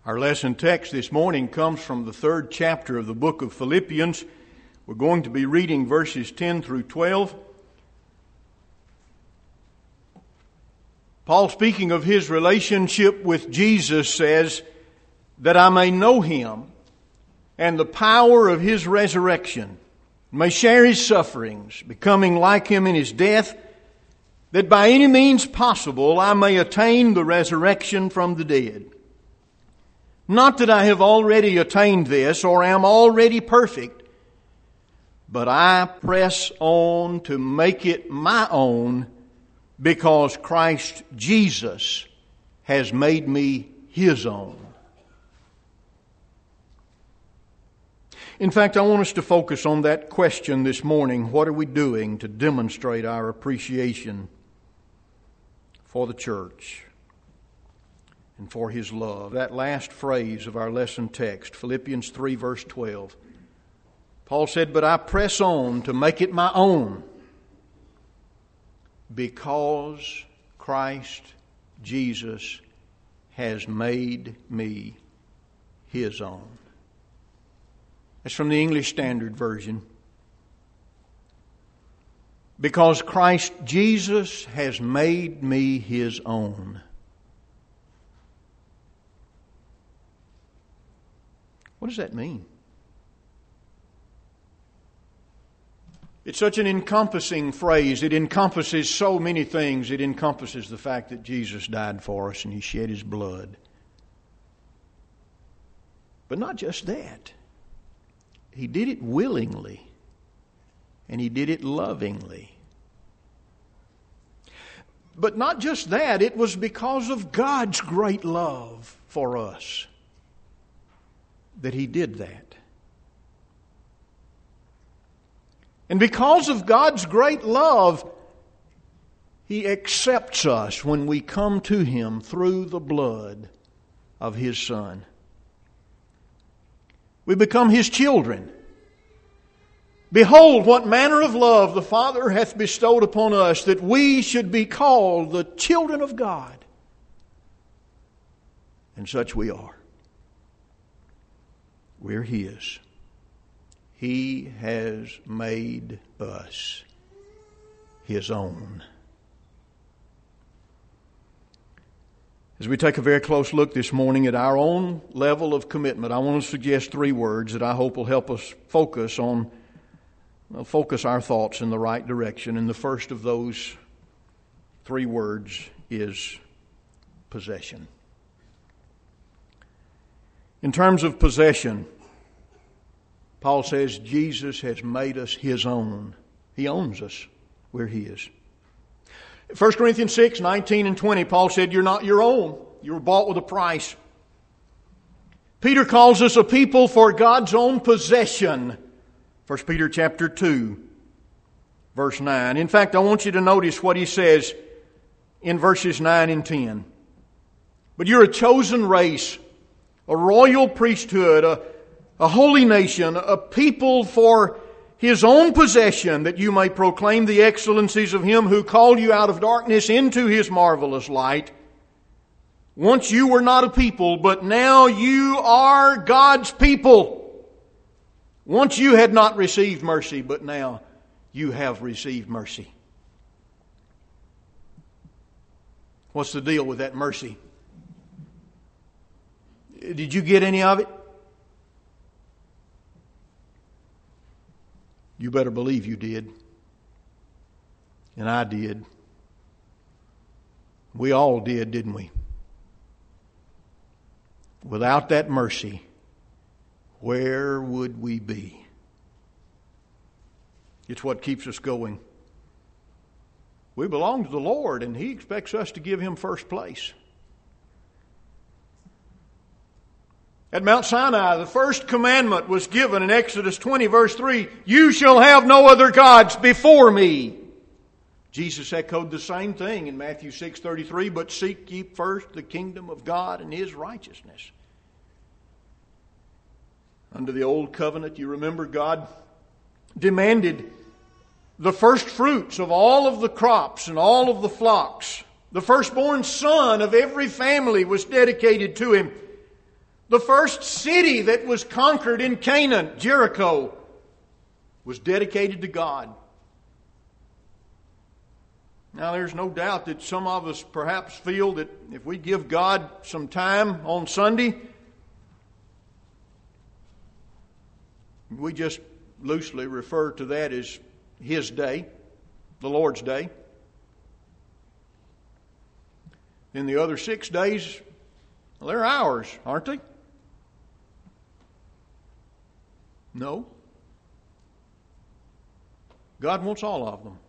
Our lesson text this morning comes from the 3rd chapter of the book of Philippians. We're going to be reading verses 10 through 12. Paul, speaking of his relationship with Jesus, says, "That I may know Him and the power of His resurrection, may share His sufferings, becoming like Him in His death, that by any means possible I may attain the resurrection from the dead. Not that I have already attained this or am already perfect, but I press on to make it my own because Christ Jesus has made me His own." In fact, I want us to focus on that question this morning. What are we doing to demonstrate our appreciation for the church and for His love? That last phrase of our lesson text, Philippians 3 verse 12. Paul said, "But I press on to make it my own because Christ Jesus has made me His own." That's from the English Standard Version. Because Christ Jesus has made me His own. What does that mean? It's such an encompassing phrase. It encompasses so many things. It encompasses the fact that Jesus died for us and He shed His blood. But not just that. He did it willingly, and He did it lovingly. But not just that, it was because of God's great love for us that He did that. And because of God's great love, He accepts us when we come to Him through the blood of His Son. We become His children. "Behold, what manner of love the Father hath bestowed upon us, that we should be called the children of God." And such we are. We're His. He has made us His own. As we take a very close look this morning at our own level of commitment, I want to suggest 3 words that I hope will help us focus our thoughts in the right direction. And the first of those 3 words is possession. In terms of possession, Paul says Jesus has made us His own. He owns us. We're His. 1 Corinthians 6, 19 and 20, Paul said, "You're not your own. You were bought with a price." Peter calls us a people for God's own possession. 1 Peter chapter 2, verse 9. In fact, I want you to notice what he says in verses 9 and 10. "But you're a chosen race, a royal priesthood, a holy nation, a people for His own possession, that you may proclaim the excellencies of Him who called you out of darkness into His marvelous light. Once you were not a people, but now you are God's people. Once you had not received mercy, but now you have received mercy." What's the deal with that mercy? Did you get any of it? You better believe you did. And I did. We all did, didn't we? Without that mercy, where would we be? It's what keeps us going. We belong to the Lord, and He expects us to give Him first place. At Mount Sinai, the first commandment was given in Exodus 20, verse 3. "You shall have no other gods before me." Jesus echoed the same thing in Matthew 6:33. "But seek ye first the kingdom of God and His righteousness." Under the old covenant, you remember, God demanded the first fruits of all of the crops and all of the flocks. The firstborn son of every family was dedicated to Him. The first city that was conquered in Canaan, Jericho, was dedicated to God. Now, there's no doubt that some of us perhaps feel that if we give God some time on Sunday, we just loosely refer to that as His day, the Lord's day. Then the other 6 days, well, they're ours, aren't they? No. God wants all of them.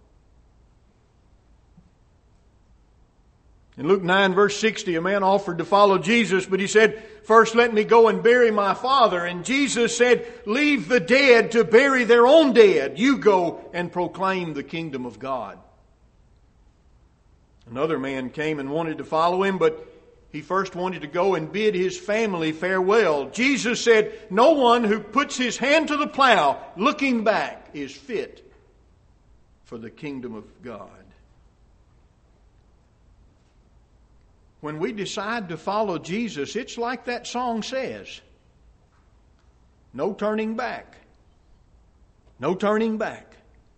In Luke 9, verse 60, a man offered to follow Jesus, but he said, "First let me go and bury my father." And Jesus said, "Leave the dead to bury their own dead. You go and proclaim the kingdom of God." Another man came and wanted to follow him, but he first wanted to go and bid his family farewell. Jesus said, "No one who puts his hand to the plow, looking back, is fit for the kingdom of God." When we decide to follow Jesus, it's like that song says. No turning back. No turning back.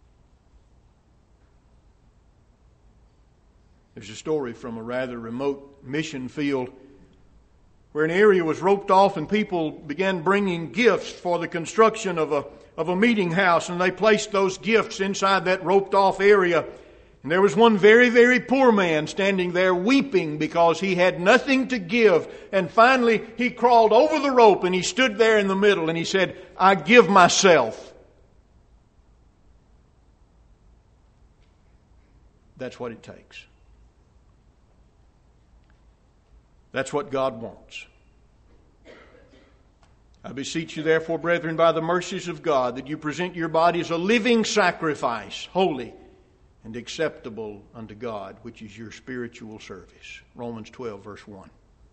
There's a story from a rather remote mission field where an area was roped off and people began bringing gifts for the construction of a meeting house, and they placed those gifts inside that roped off area. And there was one very, very poor man standing there weeping because he had nothing to give. And finally he crawled over the rope and he stood there in the middle and he said, "I give myself." That's what it takes. That's what God wants. I beseech you therefore, brethren, by the mercies of God, that you present your bodies a living sacrifice, holy and acceptable unto God, which is your spiritual service. Romans 12, verse 1.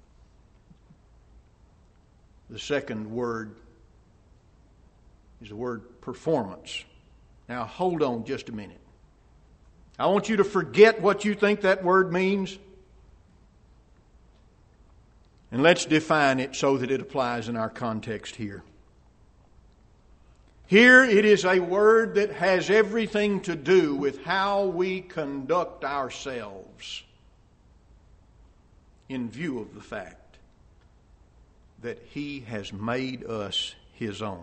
The second word is the word performance. Now hold on just a minute. I want you to forget what you think that word means, and let's define it so that it applies in our context here. Here it is a word that has everything to do with how we conduct ourselves in view of the fact that He has made us His own.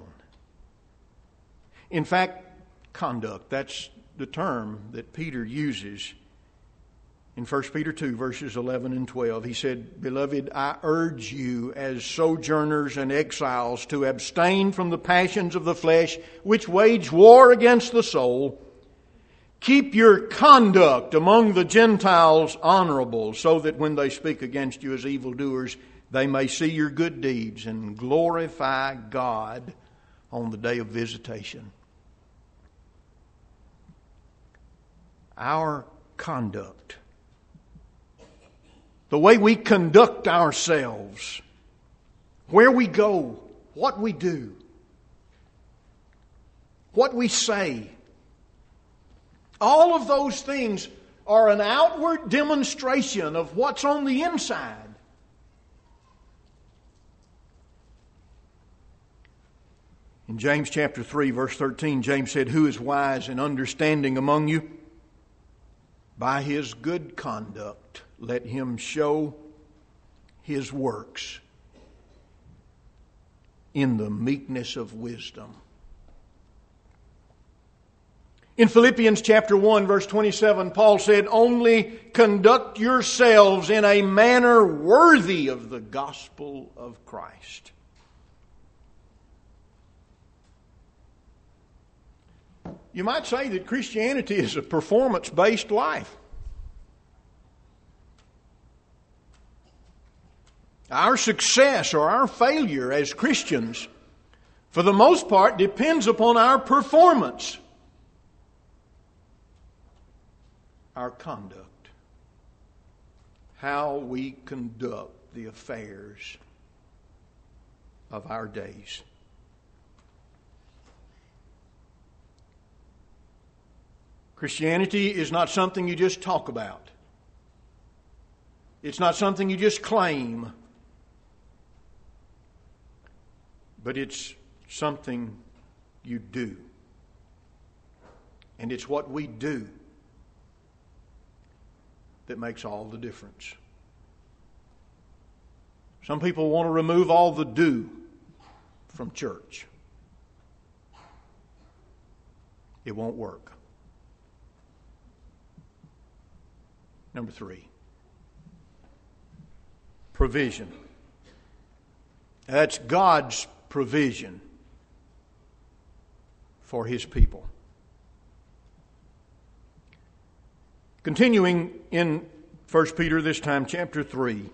In fact, conduct, that's the term that Peter uses in 1 Peter 2, verses 11 and 12. He said, "Beloved, I urge you as sojourners and exiles to abstain from the passions of the flesh, which wage war against the soul. Keep your conduct among the Gentiles honorable, so that when they speak against you as evildoers, they may see your good deeds and glorify God on the day of visitation." Our conduct, the way we conduct ourselves, where we go, what we do, what we say, all of those things are an outward demonstration of what's on the inside. In James chapter 3, verse 13, James said, "Who is wise and understanding among you? By his good conduct, let him show his works in the meekness of wisdom." In Philippians chapter 1, verse 27, Paul said, "Only conduct yourselves in a manner worthy of the gospel of Christ." You might say that Christianity is a performance-based life. Our success or our failure as Christians, for the most part, depends upon our performance, our conduct, how we conduct the affairs of our days. Christianity is not something you just talk about. It's not something you just claim. but it's something you do. And it's what we do that makes all the difference. Some people want to remove all the do from church. It won't work. Number 3, provision. That's God's provision for His people. Continuing in 1 Peter, this time chapter 3,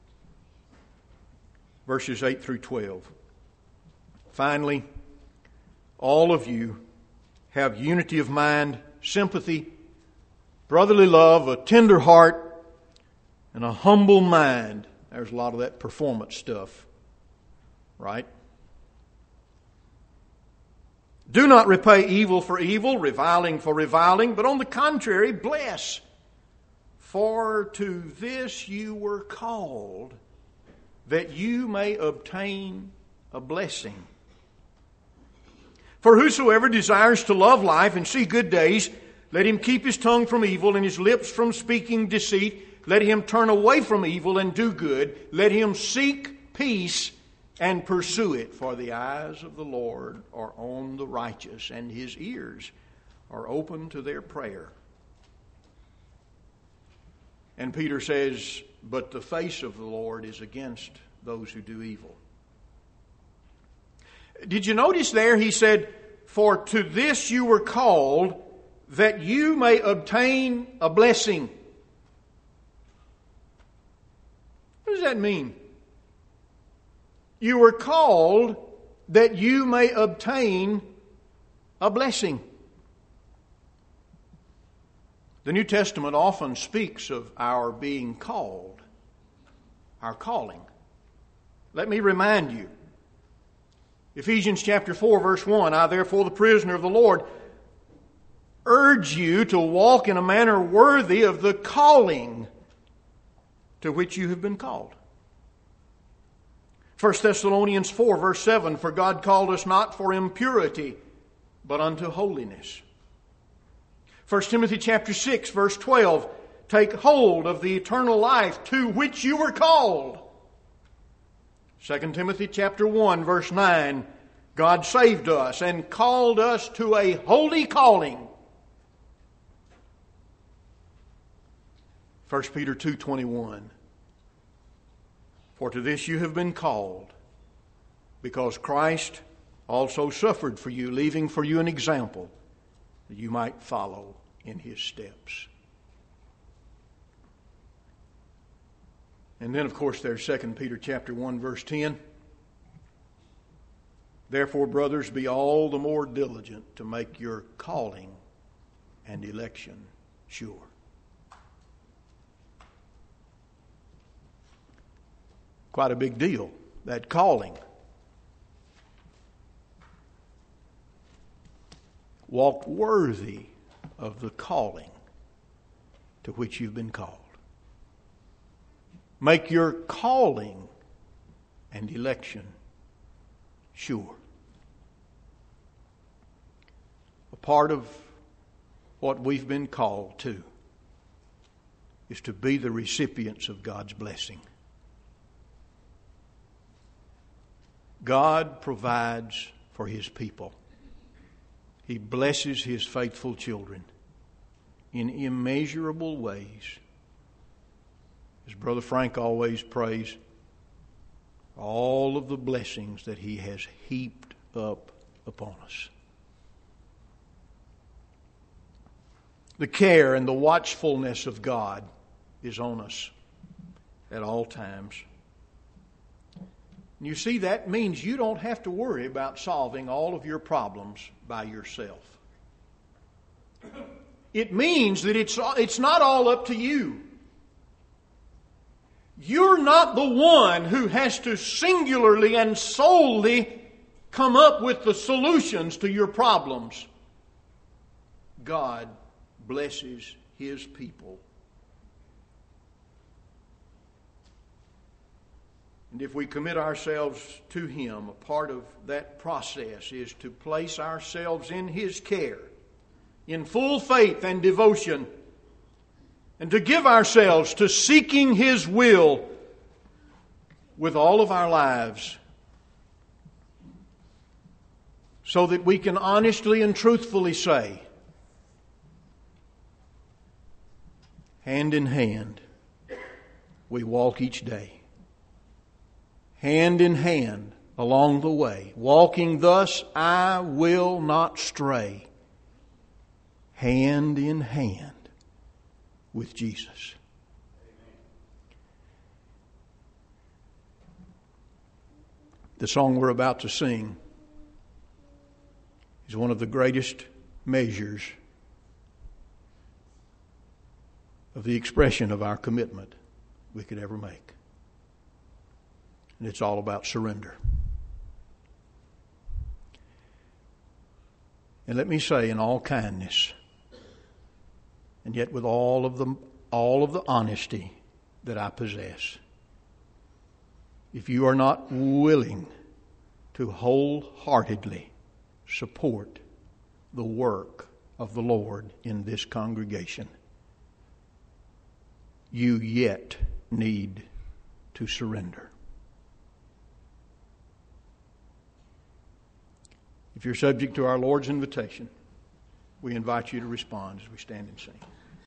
verses 8 through 12. Finally, all of you have unity of mind, sympathy, brotherly love, a tender heart, and a humble mind. There's a lot of that performance stuff, right? Do not repay evil for evil, reviling for reviling, but on the contrary, bless. For to this you were called, that you may obtain a blessing. For whosoever desires to love life and see good days, let him keep his tongue from evil and his lips from speaking deceit. Let him turn away from evil and do good. Let him seek peace and pursue it. For the eyes of the Lord are on the righteous, and His ears are open to their prayer. And Peter says, but the face of the Lord is against those who do evil. Did you notice there he said, for to this you were called, that you may obtain a blessing. What does that mean? You were called that you may obtain a blessing. The New Testament often speaks of our being called, our calling. Let me remind you. Ephesians chapter 4, verse 1, I therefore, the prisoner of the Lord, urge you to walk in a manner worthy of the calling to which you have been called. 1 Thessalonians 4, verse 7, for God called us not for impurity, but unto holiness. 1 Timothy chapter 6, verse 12, take hold of the eternal life to which you were called. 2 Timothy chapter 1, verse 9, God saved us and called us to a holy calling. 1 Peter 2:21, for to this you have been called, because Christ also suffered for you, leaving for you an example that you might follow in His steps. And then, of course, there's 2 Peter chapter 1, verse 10. Therefore, brothers, be all the more diligent to make your calling and election sure. Quite a big deal, that calling. Walk worthy of the calling to which you've been called. Make your calling and election sure. A part of what we've been called to is to be the recipients of God's blessing. God provides for His people. He blesses His faithful children in immeasurable ways. As Brother Frank always prays, all of the blessings that He has heaped up upon us. The care and the watchfulness of God is on us at all times. You see, that means you don't have to worry about solving all of your problems by yourself. It means that it's not all up to you. You're not the one who has to singularly and solely come up with the solutions to your problems. God blesses His people And if we commit ourselves to Him, a part of that process is to place ourselves in His care, in full faith and devotion, and to give ourselves to seeking His will with all of our lives, so that we can honestly and truthfully say, hand in hand, we walk each day. Hand in hand along the way. Walking thus, I will not stray. Hand in hand with Jesus. The song we're about to sing is one of the greatest measures of the expression of our commitment we could ever make. And it's all about surrender. And let me say in all kindness, and yet with all of the honesty that I possess, if you are not willing to wholeheartedly support the work of the Lord in this congregation, you yet need to surrender. If you're subject to our Lord's invitation, we invite you to respond as we stand and sing.